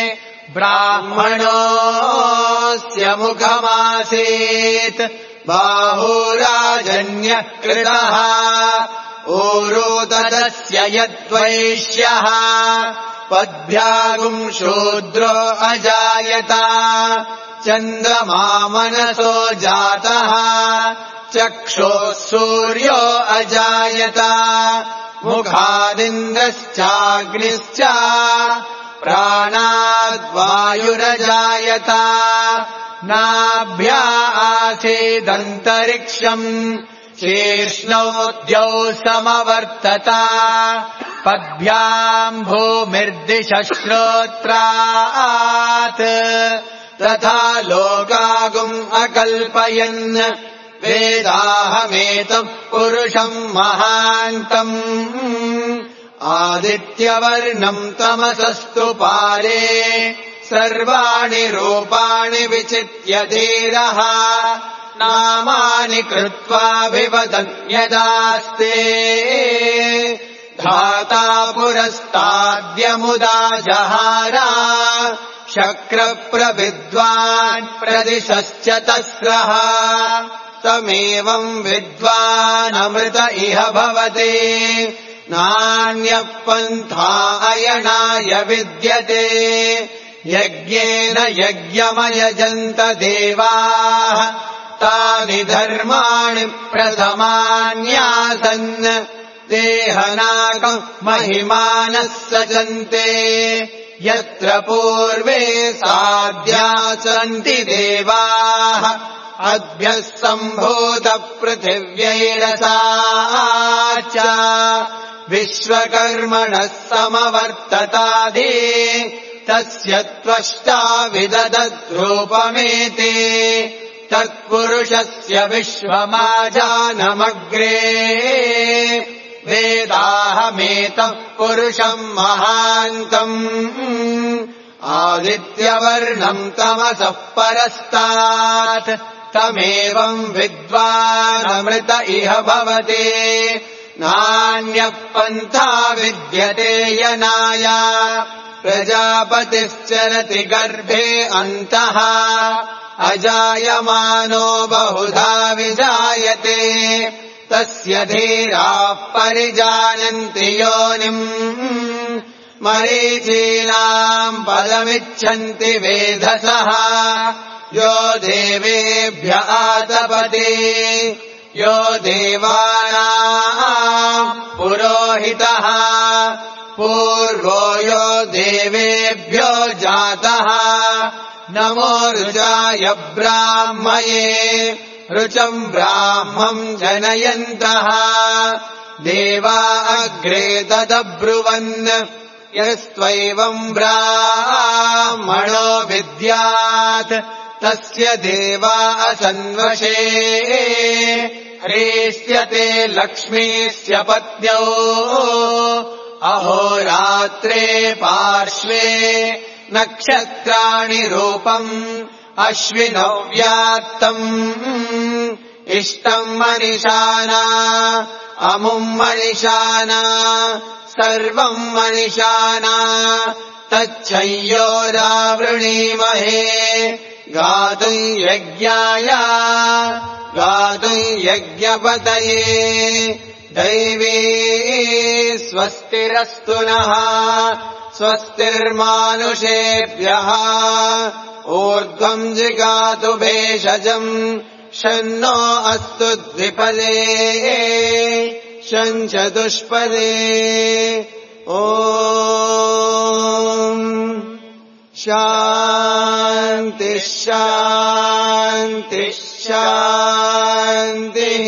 ब्राह्मणोऽस्य मुखमासीत् बाहुराजन्यः कृतः ऊरू तदस्य यद्वैश्यः पद्भ्यागुम् शूद्रो अजायत चन्द्रमा मनसो जातः चक्षुः सूर्यो अजायत मुखादिन्द्रश्चाग्निश्च प्राणाद्वायुरजायत नाभ्या आसीदन्तरिक्षम् शीर्ष्णौ द्यौ समवर्तत पद्भ्याम् भूमिर्दिशः श्रोत्रात् तथा लोकागुम् अकल्पयन् वेदाहमेतः पुरुषम् महान्तम् आदित्यवर्णम् तमसस्तु पारे सर्वाणि रूपाणि विचित्य धीरः नामानि कृत्वाभिवदन् यदास्ते धाता पुरस्ताद्यमुदा जहारा शक्रप्रविद्वान् प्रदिशश्च तस्रः तमेवम् विद्वानमृत इह भवते नान्यः पन्था अयनाय विद्यते यज्ञेन यज्ञमयजन्त देवाः तानि धर्माणि प्रथमान्यासन् देहनाकम् महिमानः सजन्ते यत्र पूर्वे साध्या सन्ति देवाः अद्भ्यः सम्भूतपृथिव्यैरसा च विश्वकर्मणः समवर्ततादि तस्य त्वष्टा विदधद्रूपमेते तत्पुरुषस्य विश्वमाजानमग्रे वेदाहमेतः पुरुषम् महान्तम् आदित्यवर्णम् तमसः परस्तात् तमेवम् विद्वानमृत इह भवते नान्यः पन्था विद्यते यनाय प्रजापतिश्चरति गर्भे अन्तः अजायमानो बहुधा विजायते तस्य धीराः परिजानन्ति योनिम् मरीचीनाम् पदमिच्छन्ति वेधसः यो देवेभ्य आतपते यो देवानाम् पुरोहितः पूर्वो यो देवेभ्यो जातः नमो ऋचाय ब्राह्मये ऋचम् ब्राह्मम् जनयन्तः देवा अग्रे तदब्रुवन् यस्त्वैवम् ब्राह्मणो विद्यात् तस्य देवा असन्वशे ह्रीष्यते लक्ष्मीस्य पत्न्यौ अहोरात्रे पार्श्वे नक्षत्राणि रूपम् अश्विनौ व्यात्तम् इष्टम् मनिषाना अमुम् मनिषाना सर्वम् मनिषाना तच्छय्योरावृणीमहे गातुम् यज्ञाय गातुम् यज्ञपतये दैवी स्वस्तिरस्तु नः स्वस्तिर्मानुषेभ्यः ऊर्ध्वम् जिगातु भेषजम् शन्नो अस्तु द्विपदे शञ्चतुष्पदे ॐ शान्तिः शान्तिः शान्तिः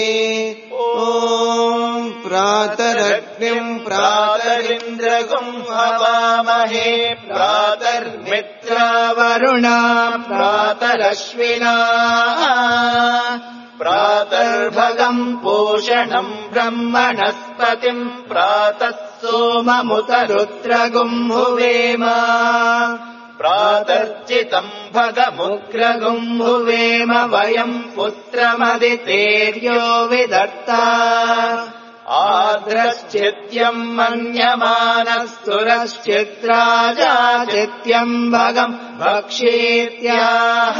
ॐ प्रातरग्निम् प्रातरिन्द्रगुम् हवामहे प्रातर्मित्रावरुणा प्रातरश्विना प्रातर्भगम् पोषणम् ब्रह्मणस्पतिम् प्रातः सोममुत रुद्रगुम् हुवेम प्रातर्चितम् भगमुग्रगुम् हुवेम वयम् पुत्रमदितेर्यो विदत्ता आद्रश्चित्यम् मन्यमानस्तुरश्चित्राजाचित्यम् भगम् भक्षेत्याह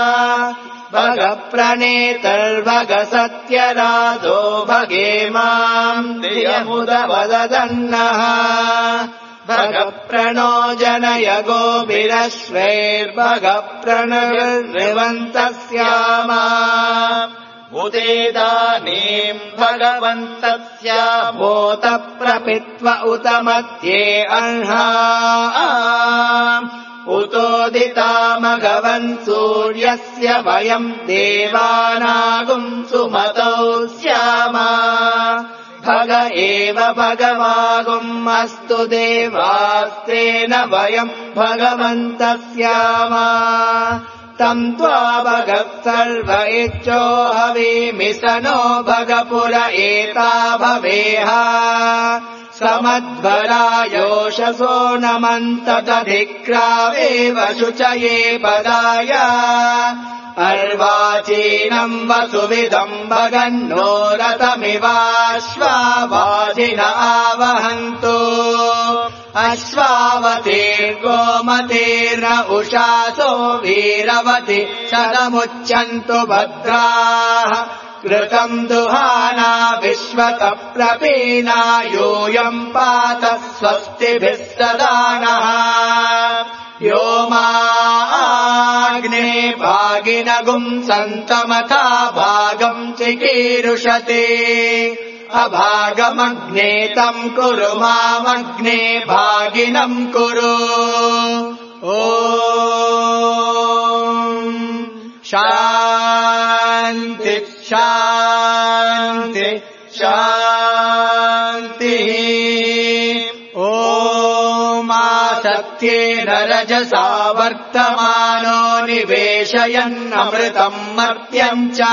भगप्रणेतर्भग सत्यराजो भगे माम् धियमुदवदन्नः भगप्रणो जनय गोभिरश्वैर्भगप्रणविर्वन्तस्यामा उदेदानीम् भगवन्तस्यामोत प्रपित्व उत मध्ये अर्हा उतोदितामघवन् सूर्यस्य वयम् देवानागुम् सुमतौ स्यामा भग एव भगवागुम् अस्तु देवास्तेन वयम् भगवन्तस्यामा तम् त्वा भगः सर्व इच्छो हवीमि स नो भगपुर एता भवेह समध्वरायोषसो नमन्तदधिक्रावेव शुचये पदाय अर्वाचीनम् वसुविदम् भगन्नो रथमिवाश्वावाजिन आवहन्तु अश्वावतीर्गोमतीर्न उषासो वीरवति शतमुच्यन्तु भद्राः कृतम् दुहाना विश्वतः प्रपीना यूयम् पात स्वस्तिभिः सदा नः यो माग्ने भागिनगुम् सन्तमथा भागम् चिकीरुषते अभागमग्ने तम् कुरु मामग्ने भागिनम् कुरु ॐ शान्ति शान्ति शान्तिः ॐ आसत्येन रजसा वर्तमानो निवेशयन्नमृतम् मर्त्यम् च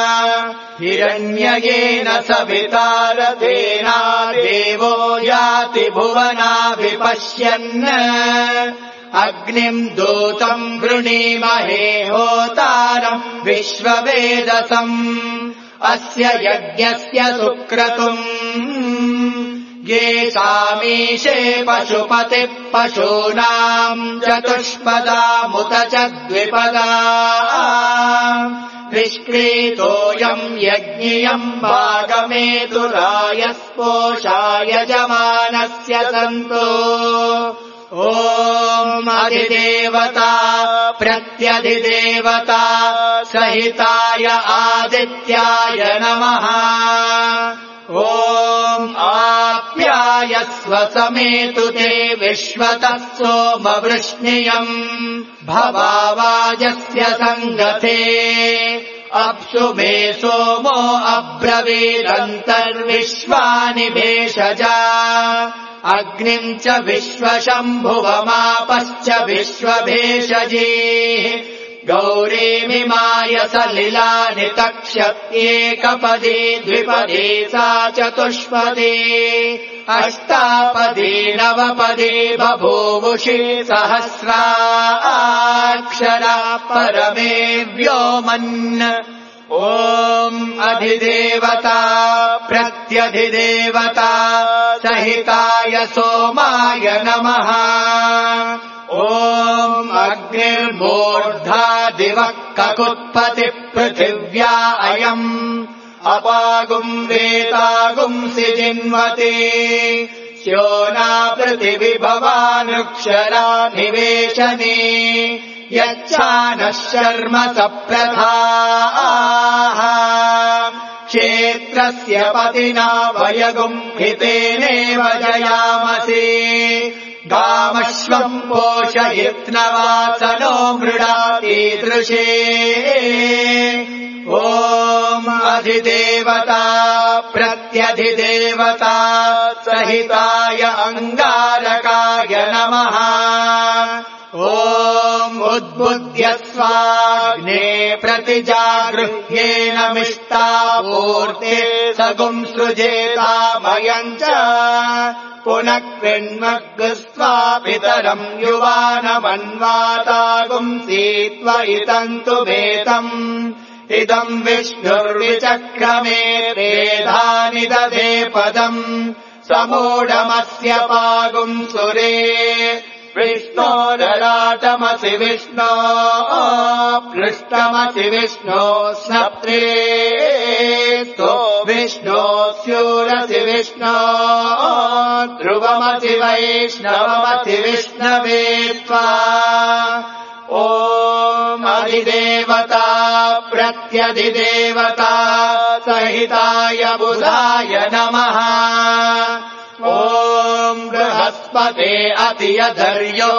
हिरण्ययेन सवितारथेना देवो याति भुवनाभिपश्यन् अग्निम् दूतम् वृणीमहे होतारम् विश्ववेदसम् अस्य यज्ञस्य सुक्रतुम् येषामीशे पशुपतिः पशूनाम् चतुष्पदामुत च द्विपदा निष्क्रीतोऽयम् यज्ञियम् भागमेतुराय स्पोषाय यजमानस्य सन्तो ॐ अधिदेवता प्रत्यधिदेवता सहिताय आदित्याय नमः ॐ आप्यायस्व समेतु ते विश्वतः सोमवृष्णियम् भवावाजस्य सङ्गते अप्सु मे सोमो अब्रवीदन्तर्विश्वानि भेषजा अग्निम् च विश्वशम्भुवमापश्च विश्वभेषजीः गौरीमिमाय सलिलानि तक्षत्येकपदी द्विपदी सा चतुष्पदी अष्टापदी नवपदी बभूवुषी सहस्राक्षरा परमे व्योमन् ॐ अधिदेवता प्रत्यधिदेवता सहिताय सोमाय नमः ॐ अग्निर्मूर्धा दिवः ककुत्पतिः पृथिव्या अयम् अपागुम् वेतागुंसि जिन्वते स्योना पृथिविभवानुक्षरा निवेशने यच्छानः शर्म सप्रथाः क्षेत्रस्य पतिना वयगुम्भितेनेव जयामसे गामश्वम् पोषयित्नवासनो मृडातीदृशे ॐ अधिदेवता प्रत्यधिदेवता सहिताय अङ्गारकाय नमः ॐ उद्बुद्ध्यस्वाग्ने प्रतिजागृह्येन मिष्टापूर्ते सगुम् सृजेतामयम् च पुनः कृण्मग्स्त्वा पितरम् युवानमन्वातागुंसीत्व इदम् तु वेतम् इदम् विष्णुर्विचक्रमे रेधानि दधे पदम् समूढमस्य पागुम् सुरे विष्णो ललाटमसि विष्णो पृष्ठमसि विष्णो स्नप्त्रे तो विष्णो स्यूरसि विष्णो ध्रुवमसि वैष्णवमसि विष्णवे त्वा ॐ अधिदेवता प्रत्यधिदेवता सहिताय बुधाय नमः ॐ बृहस्पते अतियधर्यो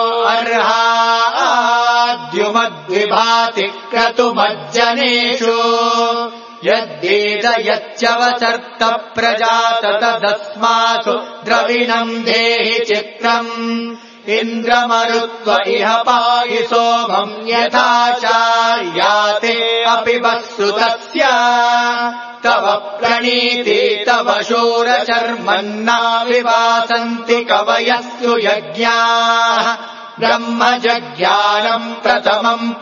अर्हाद्युमद्विभाति क्रतुमज्जनेषु यद्येत यच्चवसर्त प्रजात तदस्मासु द्रविणम् देहि चित्रम् इन्द्रमरुत्व इह पाहि सोमम् यथाचार्याते अपि वत्सुतस्य तव प्रणीति तव शूरशर्मन्ना विवासन्ति कवयस्सु यज्ञाः ब्रह्मजज्ञानम् प्रथमम्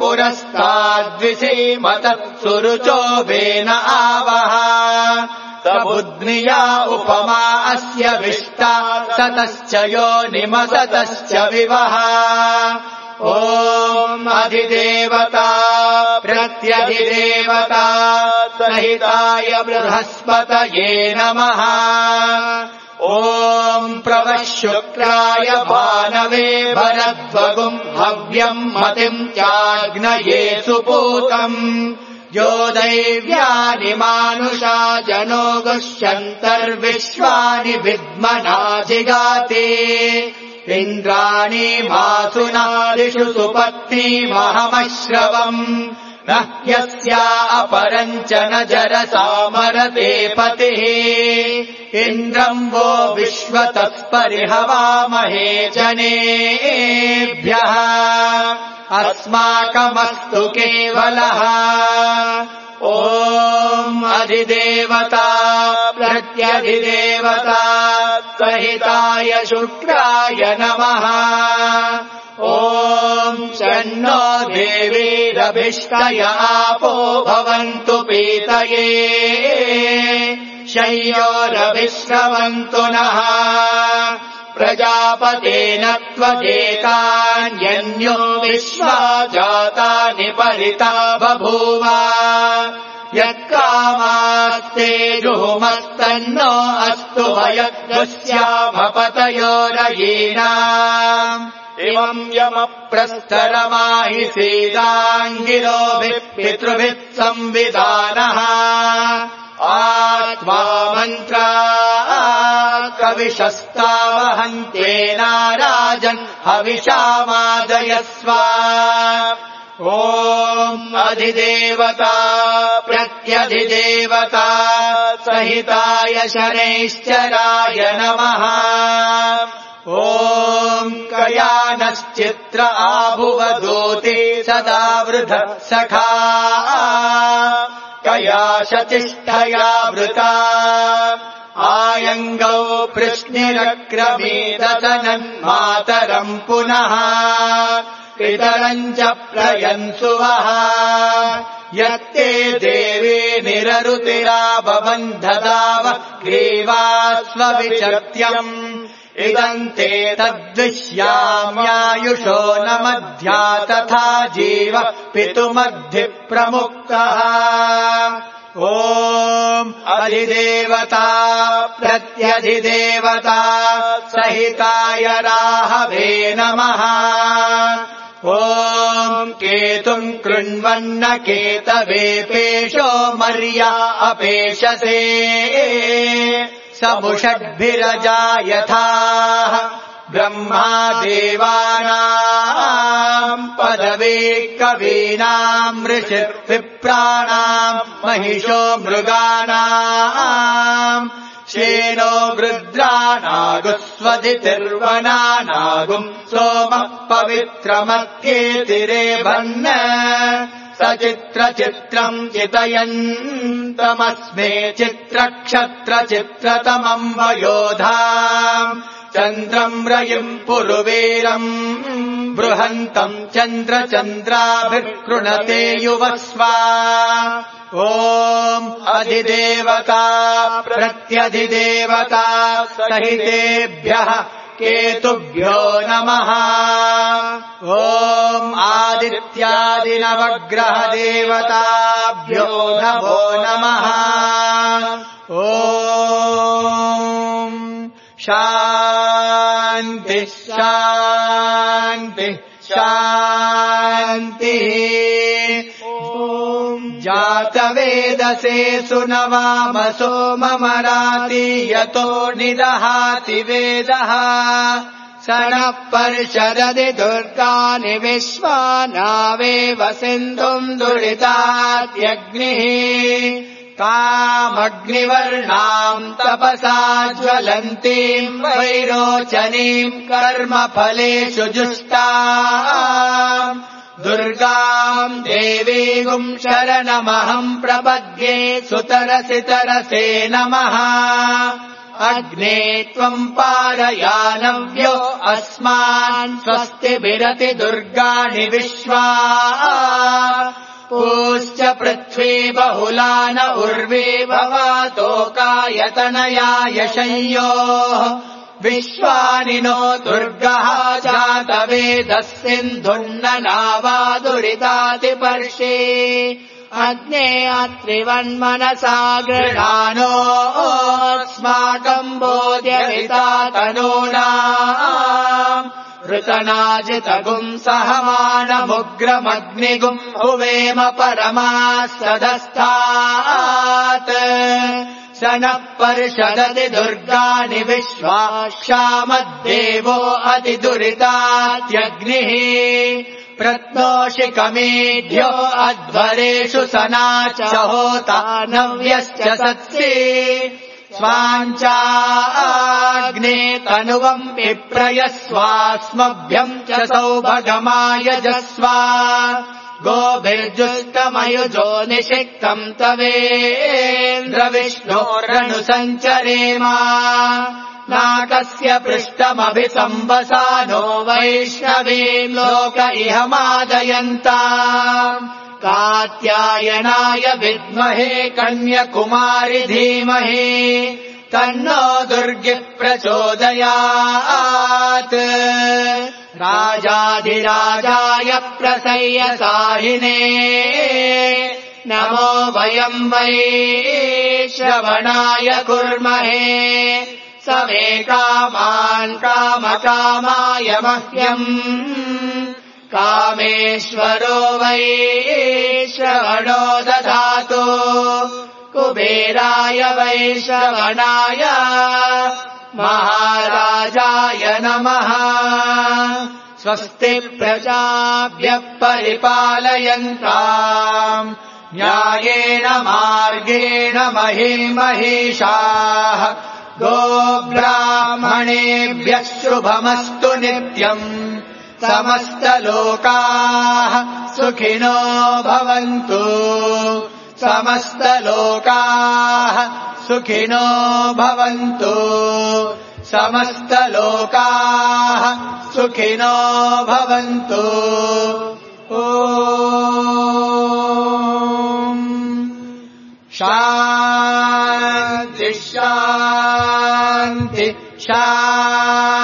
पुरस्ताद्विसीमतत्सुरुचो वेन आवः सबुद्निया उपमा अस्य विष्टा सतश्च योनिमसतश्च विवः ॐ अधिदेवता प्रत्यधिदेवता सहिताय बृहस्पतये नमः ॐ प्रवः शुक्राय भानवे भरद्वगुम् हव्यम् मतिम् चाग्नये सुपूतम् यो दैव्यानि मानुषा जनो गुष्यन्तर्विश्वानि विद्मनाधिगाते इन्द्राणि मासुनादिषु सुपत्नीमहमश्रवम् न ह्यस्या अपरम् च न जरसामरते पतिः इन्द्रम् वो विश्वतस्परिहवामहे जनेभ्यः अस्माकमस्तु केवलः ॐ अधिदेवता प्रत्यधिदेवता सहिताय शुक्राय नमः ॐ शन्नो देवीरभिष्टय आपो भवन्तु पीतये शय्योरभिश्रवन्तु नः प्रजापतेन त्वजेतान्यन्यो विश्वा जातानि परिता बभूव यत्कामास्ते जुहुमस्तन्नो अस्तु वयग्स्यामपतयोरयीनाम् इमम् यमप्रस्तरमाहि सीदाङ्गिरोभिः पितृभिः संविधानः आत्मा मन्त्रा कविशस्तावहन्तेना राजन् हविषामादयस्व ॐ अधिदेवता प्रत्यधिदेवता सहिताय शनैश्चराय नमः ॐ कयानश्चित्र आभुवदूते सदा वृध सखा कया शतिष्ठया वृता आयङ्गौ पृश्निरक्रमीदसनन्मातरम् पुनः पितरम् च प्रयन्सुवः यत्ते देवी निररुतिराबबन्धदाव ग्रीवास्वविचर्त्यम् इदम् ते तद्विश्याम्यायुषो न मध्या तथा जीव पितुमद्धि प्रमुक्तः ॐ अधिदेवता प्रत्यधिदेवता सहिताय राहवे नमः ॐ केतुम् कृण्वन्न केतवे पेशो मर्या अपेशसे समुषड्भिरजायथाः ब्रह्मा देवानाम् पदवे कवीनाम् ऋषिर्विप्राणाम् महिषो मृगाणाम् श्येनो वृद्राणागुस्वदितिर्वनानागुम् सोमः पवित्रमत्येतिरेभन् सचित्रचित्रम् चितयन्तमस्मे चित्रक्षत्रचित्रतमम् वयोधाम् चन्द्रम् रयिम् पुरुवेरम् बृहन्तम् चन्द्रचन्द्राभिर्कृणते युवस्वा ॐ अधिदेवता प्रत्यधिदेवता सहितेभ्यः केतुभ्यो नमः ॐ आदित्यादिनवग्रहदेवताभ्यो नमो नमः ॐ शान्तिः शान्तिः शान्तिः ॐ जातवेदसे सुनवामसो ममराति यतो निदहाति वेदः स नः पर्षदति दुर्गानि विश्वानावेव सिन्धुम् दुरिताद्यग्निः तामग्निवर्णाम् तपसा ज्वलन्तीम् वैरोचनीम् कर्मफलेषु जुष्टाम् दुर्गाम् देवीगुम् शरणमहम् प्रपद्ये सुतरसि तरसे नमः अग्ने त्वम् पारयानव्यो अस्मान् स्वस्तिभिरति दुर्गाणि विश्वा पूश्च पृथ्वी बहुला न उर्वी भवातोकायतनयाय शंयोः विश्वानि नो दुर्गः जातवेदः सिन्धुन्न नावादुरितातिपर्षे अग्ने अत्रिवन्मनसा गृहाणोऽस्माकम् बोध्यविता तनूनाम् ऋतनाजितगुम् सहमानमुग्रमग्निगुम् हुवेम परमास्तदस्थात् स नः पर्षदति दुर्गाणि विश्वा क्षामद्देवो अतिदुरितात्यग्निः प्रत्नोषिकमेढ्यो अध्वरेषु सनाच होता नव्यश्च सत्सि स्वाञ्चाग्ने तनुवम् विप्रयस्वास्मभ्यम् च सौभगमायजस्वा गोभिर्जुष्टमयुजो निषिक्तम् तवेन्द्रविष्णोरनुसञ्चरेम नाकस्य पृष्ठमभिसंवसानो वैष्णवीम् लोक इह मादयन्ता कात्यायनाय विद्महे कन्यकुमारि धीमहि तन्नो दुर्गिः प्रचोदयात् राजाधिराजाय प्रसय्यसाहिने नमो वयम् वै श्रवणाय कुर्महे स मे कामान् कामकामाय मह्यम् कामेश्वरो वै श्रवणो दधातु कुबेराय वै श्रवणाय महाराजाय नमः स्वस्ति प्रजाभ्यः परिपालयन्ताम् न्यायेन मार्गेण महीमहीषाः गोब्राह्मणेभ्यः शुभमस्तु नित्यम् समस्तलोकाः सुखिनो भवन्तु समस्तलोकाः सुखिनो भवन्तु समस्तलोकाः सुखिनो भवन्तु ॐ शान्ति शान्ति शान्ति।